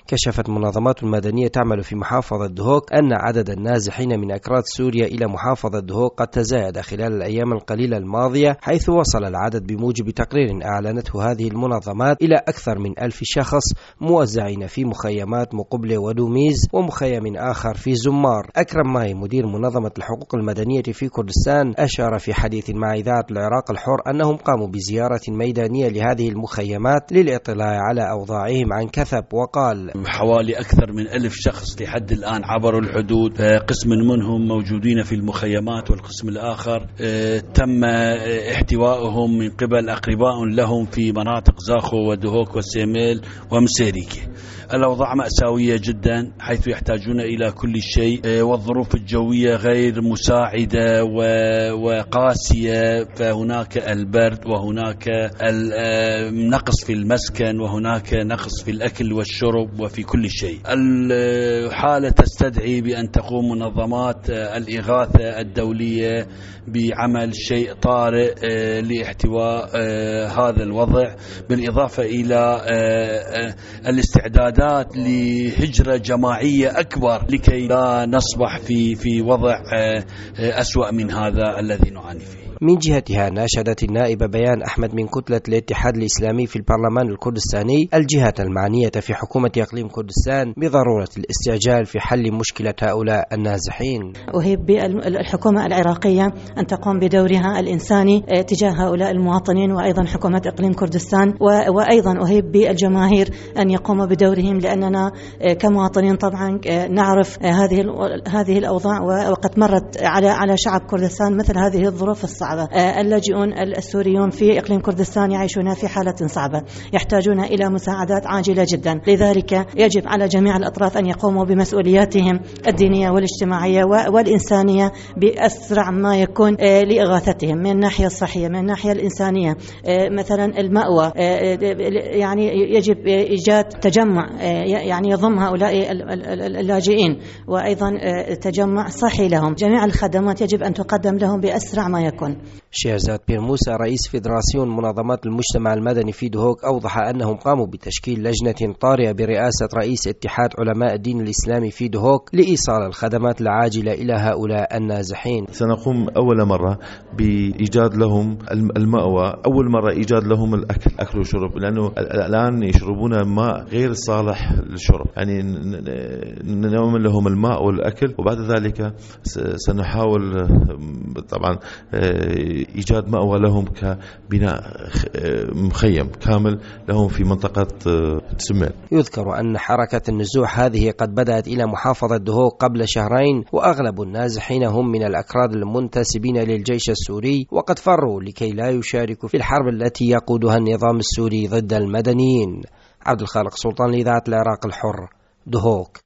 كشفت منظمات مدنية تعمل في محافظة دهوك أن عدد النازحين من أكراد سوريا إلى محافظة دهوك قد تزايد خلال الأيام القليلة الماضية، حيث وصل العدد بموجب تقرير أعلنته هذه المنظمات إلى أكثر من 1000 شخص موزعين في مخيمات مقبلة ودوميز ومخيم آخر في زمار. أكرم ماي مدير منظمة الحقوق المدنية في كردستان أشار في حديث مع إذاعة العراق الحر أنهم قاموا بزيارة ميدانية لهذه المخيمات للاطلاع على أوضاعهم عن كثب، وقال حوالي أكثر من 1000 شخص لحد الآن عبروا الحدود، قسم منهم موجودين في المخيمات والقسم الآخر تم احتوائهم من قبل أقرباء لهم في مناطق زاخو ودهوك وسيميل ومسيريكي. الأوضاع مأساوية جدا حيث يحتاجون إلى كل شيء، والظروف الجوية غير مساعدة وقاسية، فهناك البرد وهناك النقص في المسكن وهناك نقص في الأكل والشرب وفي كل شيء. الحالة تستدعي بأن تقوم منظمات الإغاثة الدولية بعمل شيء طارئ لاحتواء هذا الوضع، بالإضافة إلى الاستعدادات لهجرة جماعية أكبر لكي لا نصبح في وضع أسوأ من هذا الذي نعاني فيه. من جهتها ناشدت النائبة بيان أحمد من كتلة الاتحاد الإسلامي في البرلمان الكردستاني الجهات المعنية في حكومة إقليم كردستان بضرورة الاستعجال في حل مشكلة هؤلاء النازحين. أهيب بالحكومة العراقية أن تقوم بدورها الإنساني تجاه هؤلاء المواطنين، وأيضا حكومة إقليم كردستان، وأيضا أهيب بالجماهير أن يقوموا بدورهم، لأننا كمواطنين طبعا نعرف هذه الأوضاع، وقد مرت على شعب كردستان مثل هذه الظروف الصعبة. اللاجئون السوريون في إقليم كردستان يعيشون في حالة صعبة، يحتاجون إلى مساعدات عاجلة جدا، لذلك يجب على جميع الأطراف أن يقوموا بمسؤولياتهم الدينية والاجتماعية والإنسانية بأسرع ما يكون لإغاثتهم من الناحية الصحية، من الناحية الإنسانية. مثلا المأوى، يعني يجب إيجاد تجمع يعني يضم هؤلاء اللاجئين، وأيضا تجمع صحي لهم. جميع الخدمات يجب أن تقدم لهم بأسرع ما يكون. شيرزاد بير موسى رئيس فيدراسيون منظمات المجتمع المدني في دهوك أوضح أنهم قاموا بتشكيل لجنة طارئة برئاسة رئيس اتحاد علماء الدين الإسلامي في دهوك لإيصال الخدمات العاجلة إلى هؤلاء النازحين. سنقوم أول مرة بإيجاد لهم المأوى، أول مرة إيجاد لهم الأكل وشرب، لأنه الآن يشربون ماء غير صالح للشرب، يعني نعمل لهم الماء والأكل، وبعد ذلك سنحاول طبعا إيجاد مأوى لهم كبناء مخيم كامل لهم في منطقة سميل. يذكر أن حركة النزوح هذه قد بدأت إلى محافظة دهوك قبل شهرين، وأغلب النازحين هم من الأكراد المنتسبين للجيش السوري، وقد فروا لكي لا يشاركوا في الحرب التي يقودها النظام السوري ضد المدنيين. عبد الخالق سلطان لإذاعة العراق الحر، دهوك.